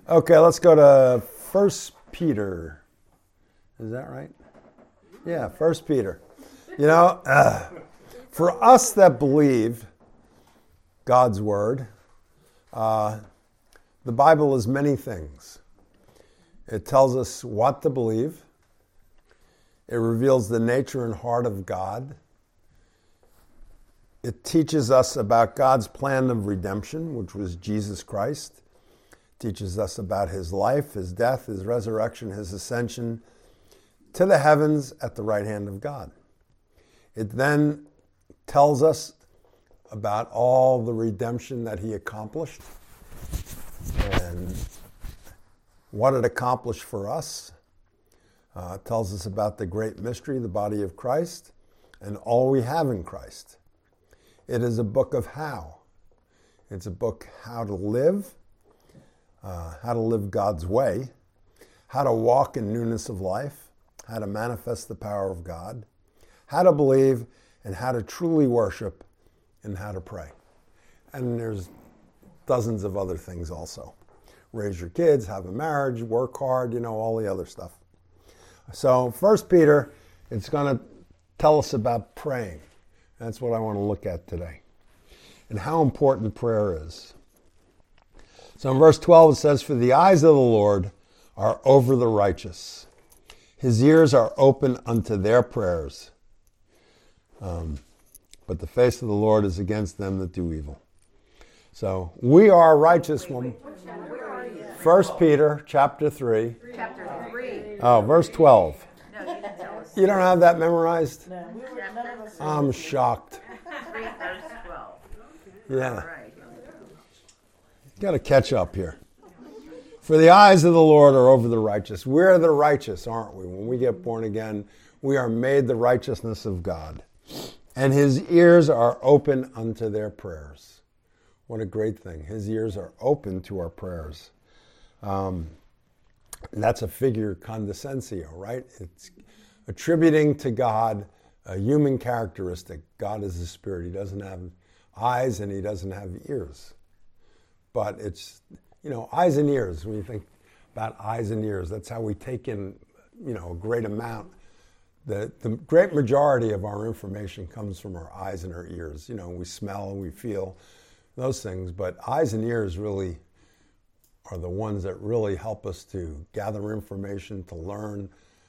Okay, let's go to First Peter. Is that right? Yeah, First Peter. You know, for us that believe God's Word, the Bible is many things. It tells us what to believe. It reveals the nature and heart of God. It teaches us about God's plan of redemption, which was Jesus Christ. It teaches us about his life, his death, his resurrection, his ascension to the heavens at the right hand of God. It then tells us about all the redemption that he accomplished and what it accomplished for us. It tells us about the great mystery, the body of Christ, and all we have in Christ. It is a book of how. It's a book how to live God's way, how to walk in newness of life, how to manifest the power of God, how to believe, and how to truly worship, and how to pray. And there's dozens of other things also. Raise your kids, have a marriage, work hard, all the other stuff. So 1 Peter, it's going to tell us about praying. That's what I want to look at today. And how important prayer is. So in verse 12 it says, "For the eyes of the Lord are over the righteous. His ears are open unto their prayers. But the face of the Lord is against them that do evil." So we are righteous when 1 Peter chapter 3. Chapter 3. Oh, verse 12. No, you didn't tell us. You don't have that memorized? No, none of us. I'm shocked. 3 verse 12. Yeah. All right. Got to catch up here. "For the eyes of the Lord are over the righteous." We're the righteous, aren't we? When we get born again, we are made the righteousness of God. "And his ears are open unto their prayers." What a great thing. His ears are open to our prayers. That's a figure condescensio, right? It's attributing to God a human characteristic. God is a spirit. He doesn't have eyes and he doesn't have ears. But it's, eyes and ears. When you think about eyes and ears, that's how we take in, a great amount. The great majority of our information comes from our eyes and our ears. We smell and we feel those things, but eyes and ears really are the ones that really help us to gather information, to learn,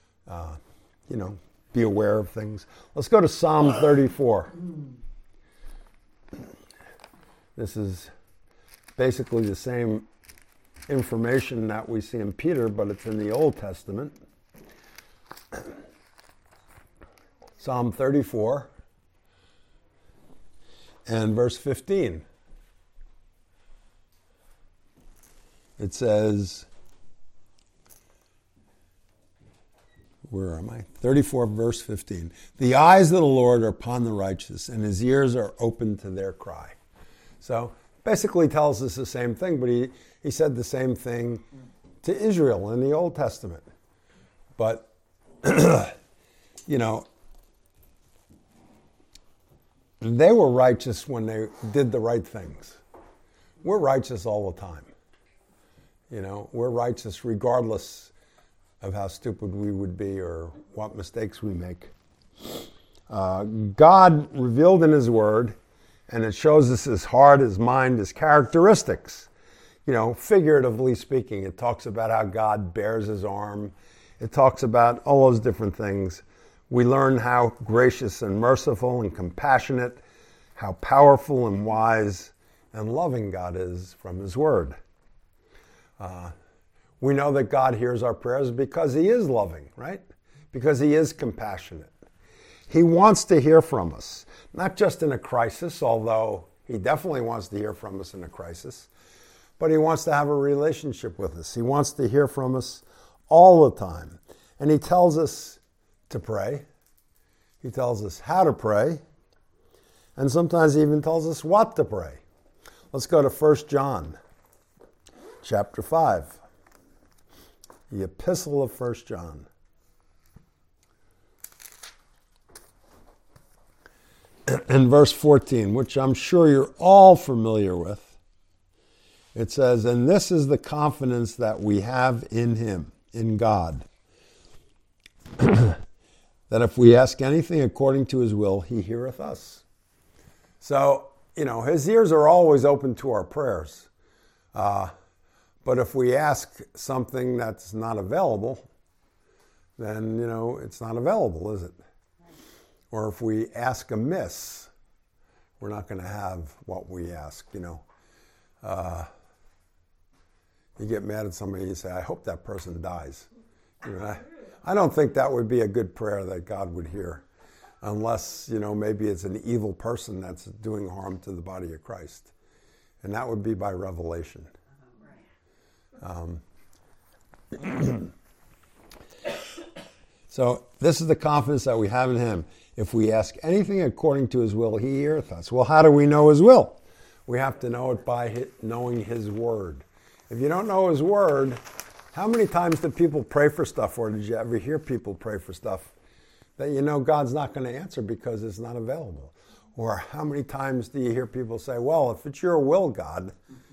be aware of things. Let's go to Psalm 34. This is basically the same information that we see in Peter, but it's in the Old Testament. Psalm 34 and verse 15. It says, where am I? 34 verse 15. "The eyes of the Lord are upon the righteous, and his ears are open to their cry." So basically tells us the same thing, but he said the same thing to Israel in the Old Testament. But, they were righteous when they did the right things. We're righteous all the time. We're righteous regardless of how stupid we would be or what mistakes we make. God revealed in his word, and it shows us his heart, his mind, his characteristics. Figuratively speaking, it talks about how God bears his arm. It talks about all those different things. We learn how gracious and merciful and compassionate, how powerful and wise and loving God is from his word. We know that God hears our prayers because he is loving, right? Because he is compassionate. He wants to hear from us, not just in a crisis, although he definitely wants to hear from us in a crisis, but he wants to have a relationship with us. He wants to hear from us all the time. And he tells us to pray. He tells us how to pray. And sometimes he even tells us what to pray. Let's go to 1 John chapter 5. The epistle of 1 John. And verse 14, which I'm sure you're all familiar with. It says, and this is the confidence that we have in him, in God, that if we ask anything according to his will, he heareth us. So, his ears are always open to our prayers. But if we ask something that's not available, then, it's not available, is it? Or if we ask amiss, we're not going to have what we ask, You get mad at somebody and you say, I hope that person dies. I don't think that would be a good prayer that God would hear, unless, maybe it's an evil person that's doing harm to the body of Christ. And that would be by revelation. So this is the confidence that we have in him. If we ask anything according to his will, he heareth us. Well, how do we know his will? We have to know it by knowing his word. If you don't know his word, how many times did people pray for stuff, or did you ever hear people pray for stuff that God's not going to answer because it's not available? Or how many times do you hear people say, well, if it's your will, God,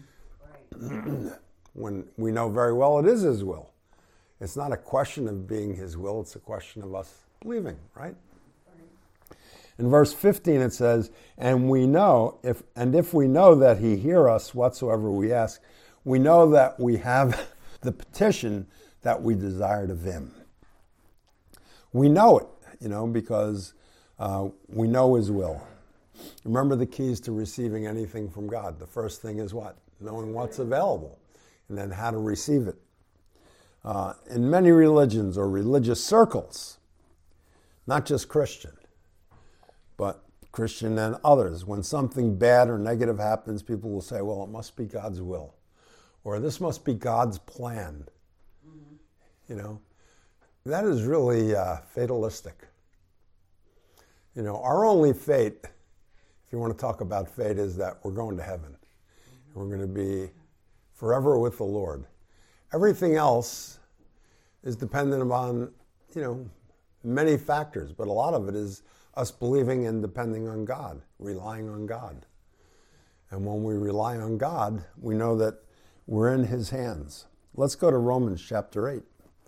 when we know very well it is his will. It's not a question of being his will, it's a question of us believing, right? In verse 15 it says, and if we know that he hear us whatsoever we ask, we know that we have the petition that we desired of him. We know it, because we know his will. Remember the keys to receiving anything from God. The first thing is what? Knowing what's available, and then how to receive it. In many religions or religious circles, not just Christian, but Christian and others, when something bad or negative happens, people will say, well, it must be God's will, or this must be God's plan. That is really fatalistic. Our only fate, if you want to talk about fate, is that we're going to heaven. We're going to be forever with the Lord. Everything else is dependent upon, many factors, but a lot of it is us believing and depending on God, relying on God. And when we rely on God, we know that we're in his hands. Let's go to Romans chapter 8.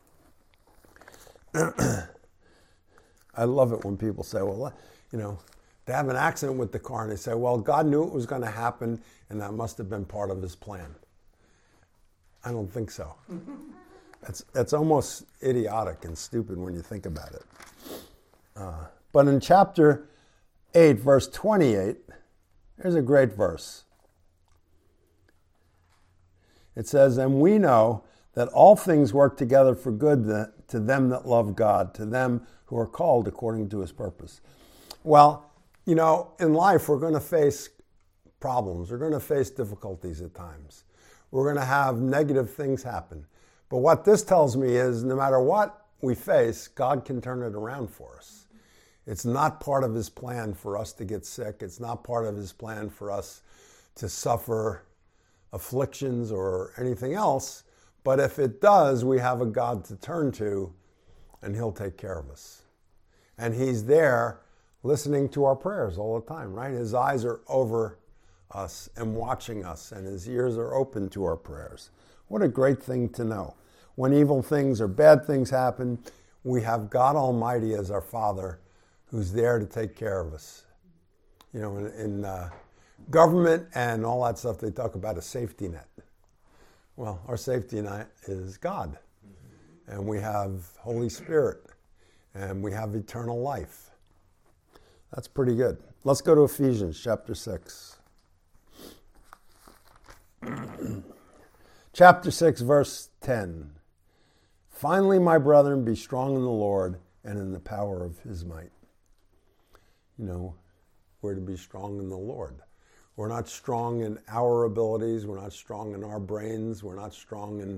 I love it when people say, well, they have an accident with the car and they say, well, God knew it was going to happen and that must have been part of his plan. I don't think so. It's almost idiotic and stupid when you think about it. But in chapter 8, verse 28, there's a great verse. It says, and we know that all things work together for good to them that love God, to them who are called according to his purpose. Well, in life we're going to face problems. We're going to face difficulties at times. We're going to have negative things happen. But what this tells me is no matter what we face, God can turn it around for us. It's not part of his plan for us to get sick. It's not part of his plan for us to suffer afflictions or anything else. But if it does, we have a God to turn to, and he'll take care of us. And he's there listening to our prayers all the time, right? His eyes are over us and watching us, and his ears are open to our prayers. What a great thing to know. When evil things or bad things happen, we have God Almighty as our Father who's there to take care of us. In government and all that stuff, they talk about a safety net. Well, our safety net is God. And we have Holy Spirit. And we have eternal life. That's pretty good. Let's go to Ephesians chapter 6. Chapter 6, verse 10. Finally, my brethren, be strong in the Lord and in the power of his might. We're to be strong in the Lord. We're not strong in our abilities. We're not strong in our brains. We're not strong in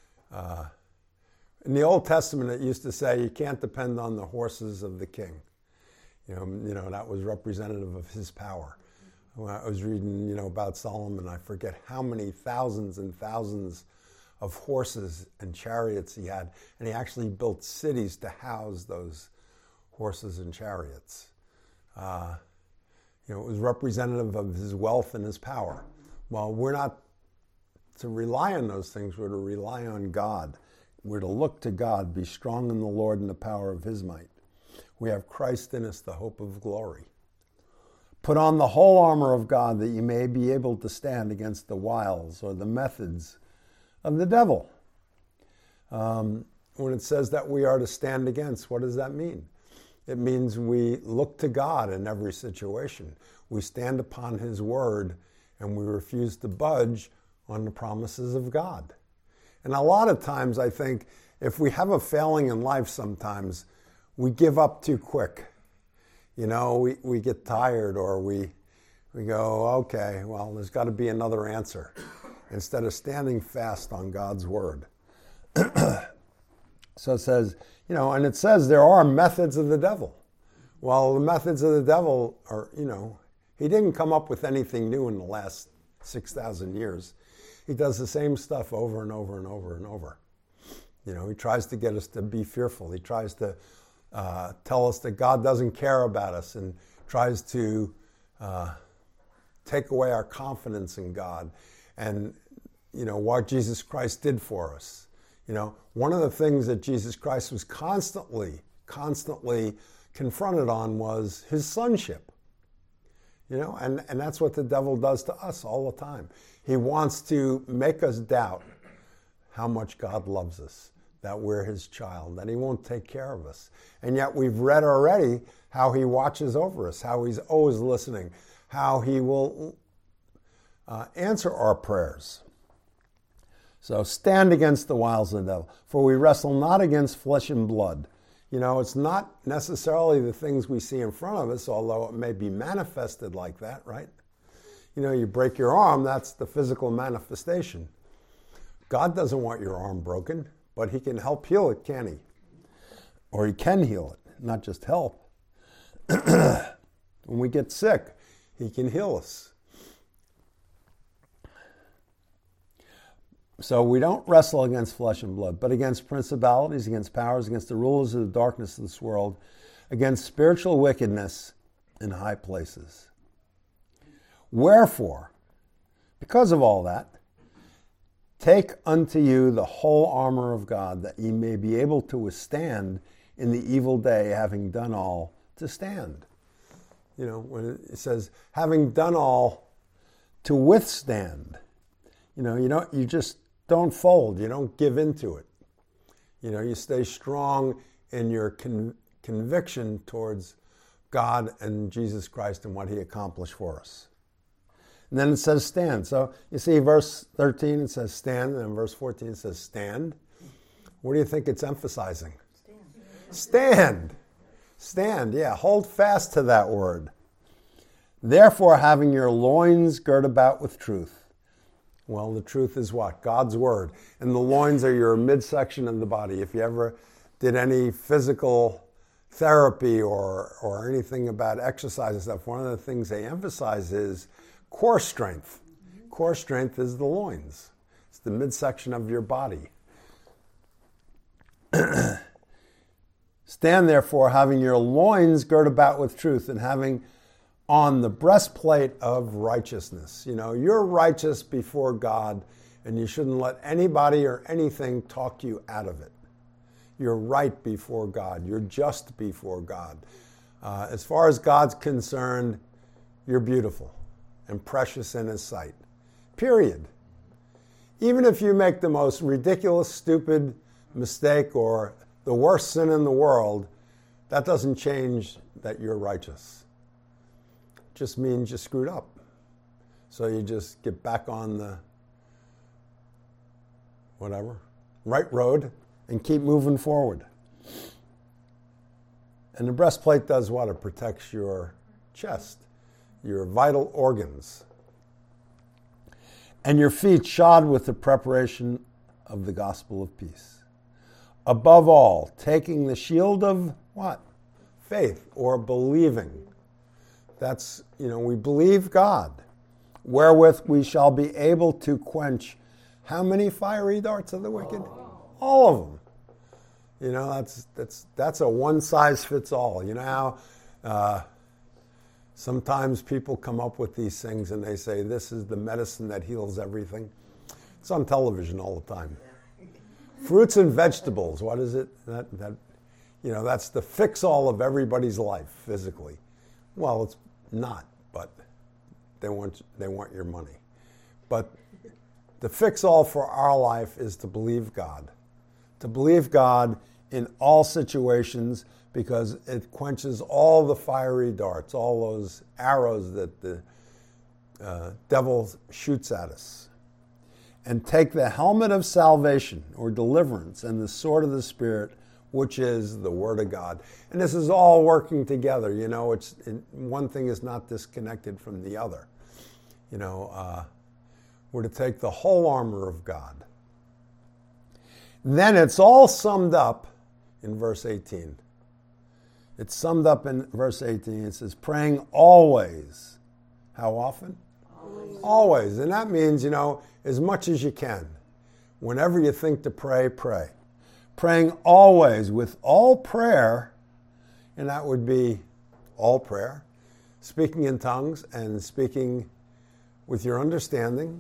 the Old Testament, it used to say you can't depend on the horses of the king. That was representative of his power. When I was reading, about Solomon, I forget how many thousands and thousands of horses and chariots he had, and he actually built cities to house those horses and chariots. It was representative of his wealth and his power. Well, we're not to rely on those things. We're to rely on God. We're to look to God, be strong in the Lord and the power of his might. We have Christ in us, the hope of glory. Put on the whole armor of God that you may be able to stand against the wiles or the methods of the devil. When it says that we are to stand against, what does that mean? It means we look to God in every situation. We stand upon his word and we refuse to budge on the promises of God. And a lot of times I think if we have a failing in life sometimes, we give up too quick. You know, we get tired or we go, okay, well, there's got to be another answer, instead of standing fast on God's word. So it says, you know, and it says there are methods of the devil. Well, the methods of the devil are, you know, he didn't come up with anything new in the last 6,000 years. He does the same stuff over and over and over and over. You know, he tries to get us to be fearful. He tries to tell us that God doesn't care about us and tries to take away our confidence in God and, you know, what Jesus Christ did for us. You know, one of the things that Jesus Christ was constantly confronted on was his sonship. You know, and that's what the devil does to us all the time. He wants to make us doubt how much God loves us, that we're his child, that he won't take care of us. And yet we've read already how he watches over us, how he's always listening, how he will answer our prayers. So stand against the wiles of the devil, for we wrestle not against flesh and blood. You know, it's not necessarily the things we see in front of us, although it may be manifested like that, right? You know, you break your arm, that's the physical manifestation. God doesn't want your arm broken, but he can help heal it, can he? Or he can heal it, not just help. When we get sick, he can heal us. So we don't wrestle against flesh and blood, but against principalities, against powers, against the rulers of the darkness of this world, against spiritual wickedness in high places. Wherefore, because of all that, take unto you the whole armor of God, that ye may be able to withstand in the evil day, having done all to stand. You know, when it says, having done all to withstand, you just don't fold. You don't give into it. You know, you stay strong in your conviction towards God and Jesus Christ and what he accomplished for us. And then it says stand. So you see verse 13, it says stand, and then verse 14 it says stand. What do you think it's emphasizing? Stand. Stand, yeah. Hold fast to that word. Therefore, having your loins girt about with truth. Well, the truth is what? God's word. And the loins are your midsection of the body. If you ever did any physical therapy or anything about exercise and stuff, one of the things they emphasize is core strength. Core strength is the loins. It's the midsection of your body. Stand therefore, having your loins girt about with truth, and having on the breastplate of righteousness. You know, you're righteous before God, and you shouldn't let anybody or anything talk you out of it. You're right before God. You're just before God. As far as God's concerned, you're beautiful and precious in his sight. Period. Even if you make the most ridiculous, stupid mistake or the worst sin in the world, that doesn't change that you're righteous. It just means you screwed up. So you just get back on the right road and keep moving forward. And the breastplate does what? It protects your chest, your vital organs. And your feet shod with the preparation of the gospel of peace. Above all, taking the shield of what? Faith, or believing. That's, we believe God, wherewith we shall be able to quench how many fiery darts of the wicked? All of them. You know, that's a one size fits all. You know how sometimes people come up with these things and they say this is the medicine that heals everything. It's on television all the time. Fruits and vegetables, what is it? That's the fix-all of everybody's life physically. Well, it's not, but they want your money. But the fix-all for our life is to believe God. To believe God in all situations, because it quenches all the fiery darts, all those arrows that the devil shoots at us. And take the helmet of salvation or deliverance and the sword of the Spirit, which is the Word of God. And this is all working together. One thing is not disconnected from the other. We're to take the whole armor of God. Then it's all summed up in verse 18. It's summed up in verse 18. It says, praying always. How often? Always. And that means, as much as you can. Whenever you think to pray, pray. Praying always with all prayer, and that would be all prayer, speaking in tongues and speaking with your understanding,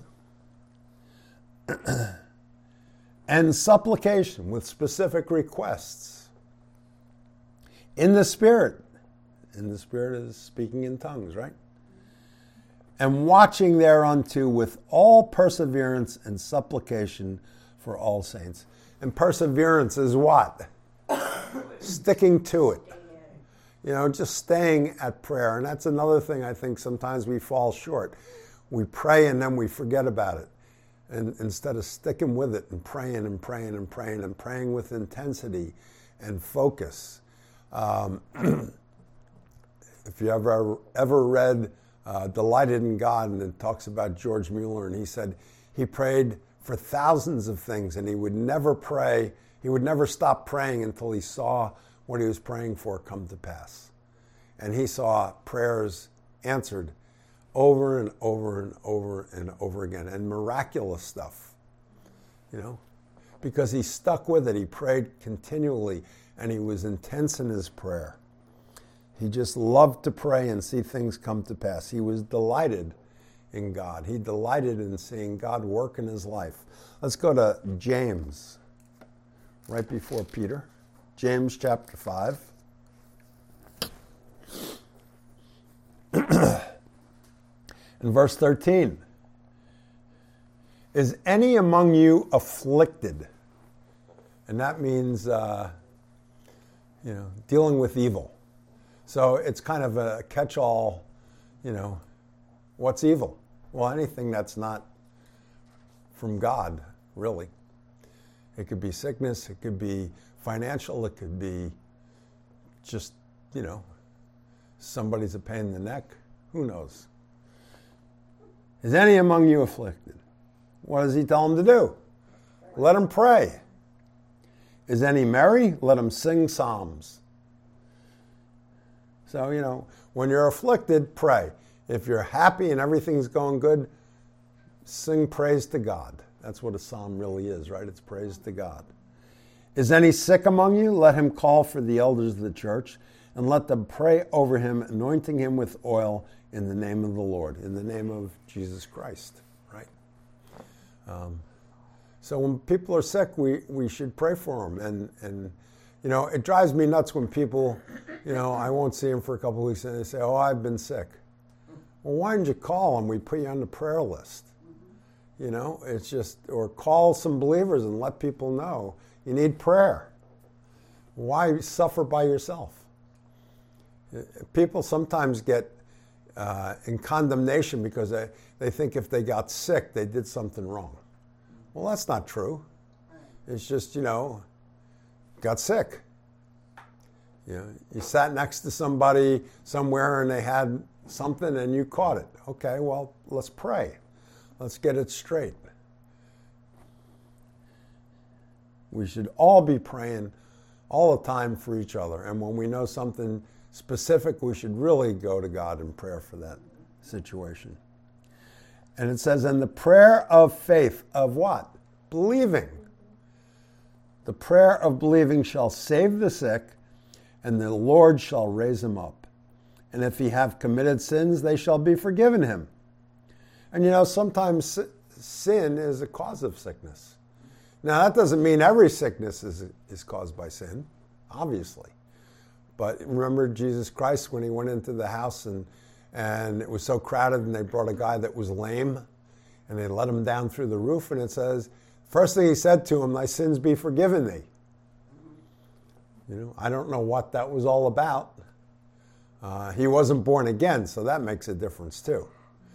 and supplication with specific requests. In the Spirit. In the Spirit is speaking in tongues, right? And watching thereunto with all perseverance and supplication for all saints. And perseverance is what? Sticking to it. Just staying at prayer. And that's another thing I think sometimes we fall short. We pray and then we forget about it. And instead of sticking with it and praying and praying and praying and praying with intensity and focus. If you ever read Delighted in God, and it talks about George Mueller, and he said he prayed for thousands of things, and he would never stop praying until he saw what he was praying for come to pass. And he saw prayers answered over and over and over and over again, and miraculous stuff, because he stuck with it. He prayed continually, and he was intense in his prayer. He just loved to pray and see things come to pass. He was delighted in God. He delighted in seeing God work in his life. Let's go to James, right before Peter. James chapter 5. In verse 13. Is any among you afflicted? And that means, dealing with evil. So it's kind of a catch-all, what's evil? Well, anything that's not from God, really. It could be sickness, it could be financial, it could be just, somebody's a pain in the neck. Who knows? Is any among you afflicted? What does he tell them to do? Let them pray. Is any merry? Let them sing psalms. So, when you're afflicted, pray. If you're happy and everything's going good, sing praise to God. That's what a psalm really is, right? It's praise to God. Is any sick among you? Let him call for the elders of the church, and let them pray over him, anointing him with oil in the name of the Lord, in the name of Jesus Christ, right? So when people are sick, we should pray for them. And it drives me nuts when people, I won't see them for a couple of weeks and they say, oh, I've been sick. Well, why didn't you call them? We put you on the prayer list. It's just, or call some believers and let people know you need prayer. Why suffer by yourself? People sometimes get in condemnation because they think if they got sick, they did something wrong. Well, that's not true. It's just, got sick. You sat next to somebody somewhere and they had something and you caught it. Okay, well, let's pray. Let's get it straight. We should all be praying all the time for each other. And when we know something specific, we should really go to God in prayer for that situation. And it says, and the prayer of faith, of what? Believing. The prayer of believing shall save the sick, and the Lord shall raise him up. And if he have committed sins, they shall be forgiven him. And sometimes sin is a cause of sickness. Now, that doesn't mean every sickness is caused by sin, obviously. But remember Jesus Christ when he went into the house and it was so crowded and they brought a guy that was lame and they let him down through the roof, and it says, first thing he said to him, thy sins be forgiven thee. I don't know what that was all about. He wasn't born again, so that makes a difference too.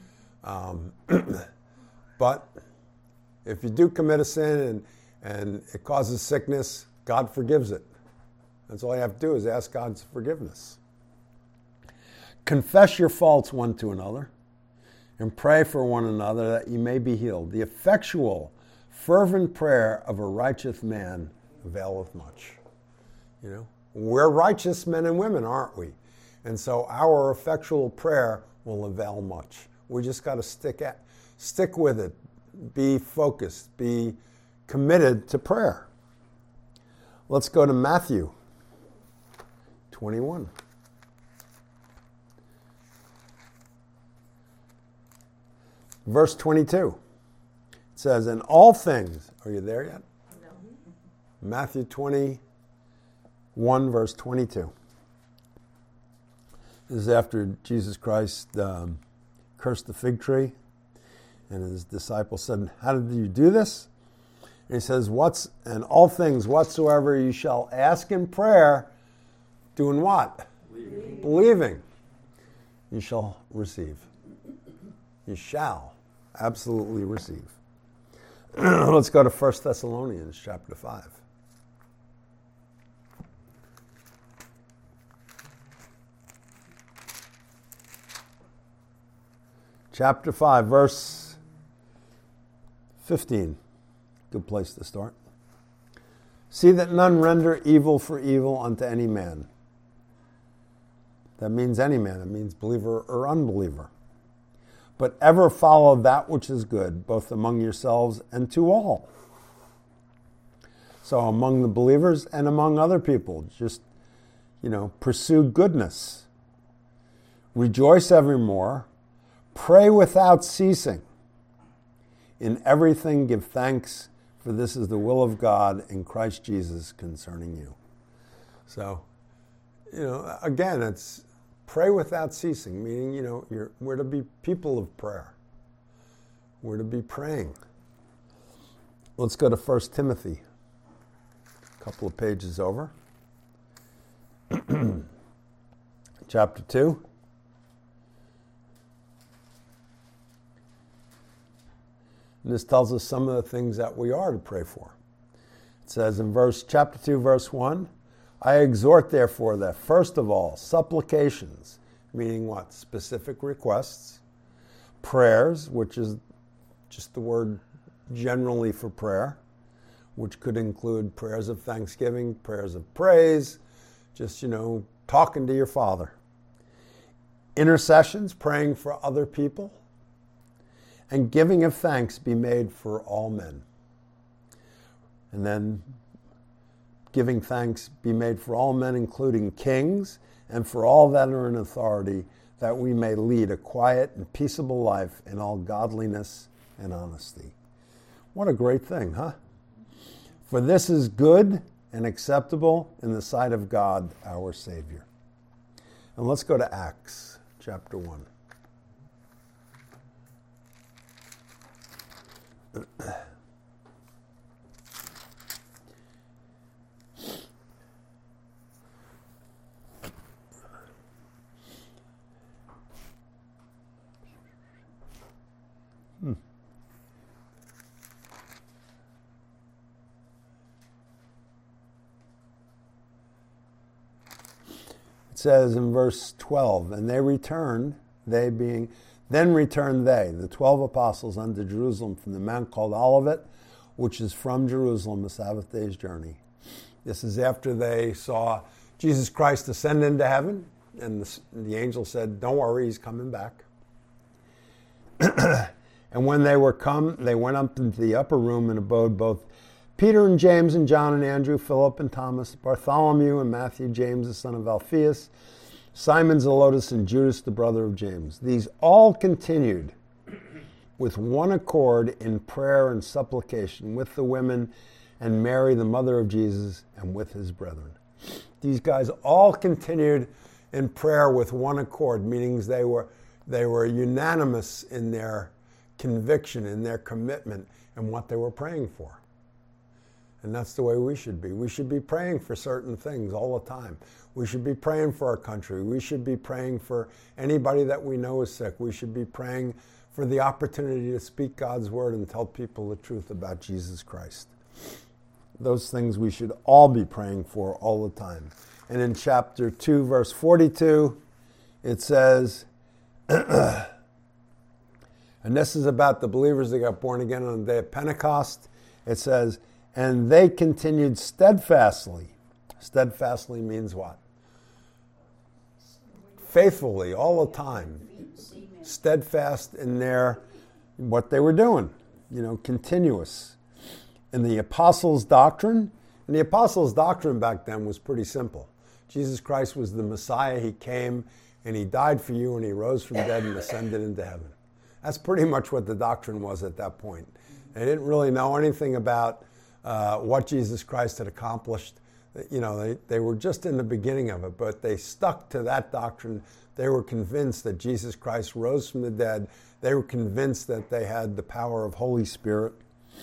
But if you do commit a sin and it causes sickness, God forgives it. That's all you have to do is ask God's forgiveness. Confess your faults one to another and pray for one another that you may be healed. The effectual, fervent prayer of a righteous man availeth much. We're righteous men and women, aren't we? And so our effectual prayer will avail much. We just got to stick with it, be focused, be committed to prayer. Let's go to Matthew 21. Verse 22. It says, in all things, are you there yet? No. Matthew 21, verse 22. This is after Jesus Christ cursed the fig tree, and his disciples said, how did you do this? And he says, and all things whatsoever you shall ask in prayer, doing what? Believing. You shall receive. You shall absolutely receive. Let's go to 1 Thessalonians chapter 5. Chapter 5, verse 15. Good place to start. See that none render evil for evil unto any man. That means any man. It means believer or unbeliever. But ever follow that which is good, both among yourselves and to all. So among the believers and among other people, just, pursue goodness. Rejoice evermore. Pray without ceasing. In everything give thanks, for this is the will of God in Christ Jesus concerning you. So, again, it's pray without ceasing, meaning, we're to be people of prayer. We're to be praying. Let's go to 1 Timothy, a couple of pages over. Chapter 2. And this tells us some of the things that we are to pray for. It says in chapter 2, verse 1, I exhort therefore that first of all, supplications, meaning what? Specific requests, prayers, which is just the word generally for prayer, which could include prayers of thanksgiving, prayers of praise, just, talking to your Father. Intercessions, praying for other people. And giving of thanks be made for all men. And then giving thanks be made for all men, including kings, and for all that are in authority, that we may lead a quiet and peaceable life in all godliness and honesty. What a great thing, huh? For this is good and acceptable in the sight of God, our Savior. And let's go to Acts chapter 1. It says in verse 12, and then returned they, the 12 apostles, unto Jerusalem from the mount called Olivet, which is from Jerusalem, a Sabbath day's journey. This is after they saw Jesus Christ ascend into heaven, and the angel said, don't worry, he's coming back. And when they were come, they went up into the upper room and abode both Peter and James and John and Andrew, Philip and Thomas, Bartholomew and Matthew, James the son of Alphaeus, Simon Zelotes and Judas the brother of James. These all continued with one accord in prayer and supplication with the women and Mary, the mother of Jesus, and with his brethren. These guys all continued in prayer with one accord, meaning they were unanimous in their conviction, in their commitment, and what they were praying for. And that's the way we should be. We should be praying for certain things all the time. We should be praying for our country. We should be praying for anybody that we know is sick. We should be praying for the opportunity to speak God's word and tell people the truth about Jesus Christ. Those things we should all be praying for all the time. And in chapter 2, verse 42, it says, and this is about the believers that got born again on the day of Pentecost. It says, and they continued steadfastly. Steadfastly means what? Faithfully, all the time. Steadfast in what they were doing. Continuous. In the apostles' doctrine. And the apostles' doctrine back then was pretty simple. Jesus Christ was the Messiah. He came and he died for you and he rose from the dead and ascended into heaven. That's pretty much what the doctrine was at that point. They didn't really know anything about what Jesus Christ had accomplished. They were just in the beginning of it, but they stuck to that doctrine. They were convinced that Jesus Christ rose from the dead. They were convinced that they had the power of Holy Spirit.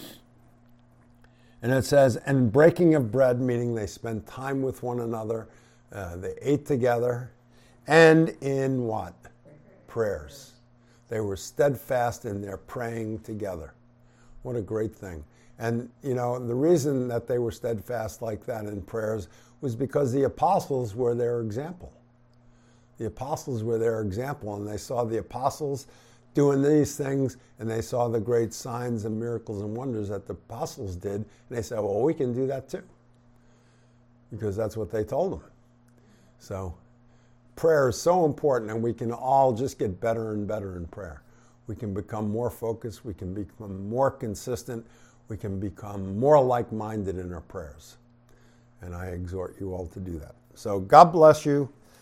And it says, and breaking of bread, meaning they spent time with one another. They ate together. And in what? Prayers. They were steadfast in their praying together. What a great thing. And, the reason that they were steadfast like that in prayers was because the apostles were their example. The apostles were their example, and they saw the apostles doing these things, and they saw the great signs and miracles and wonders that the apostles did, and they said, well, we can do that too, because that's what they told them. So prayer is so important, and we can all just get better and better in prayer. We can become more focused, we can become more consistent, we can become more like-minded in our prayers. And I exhort you all to do that. So God bless you.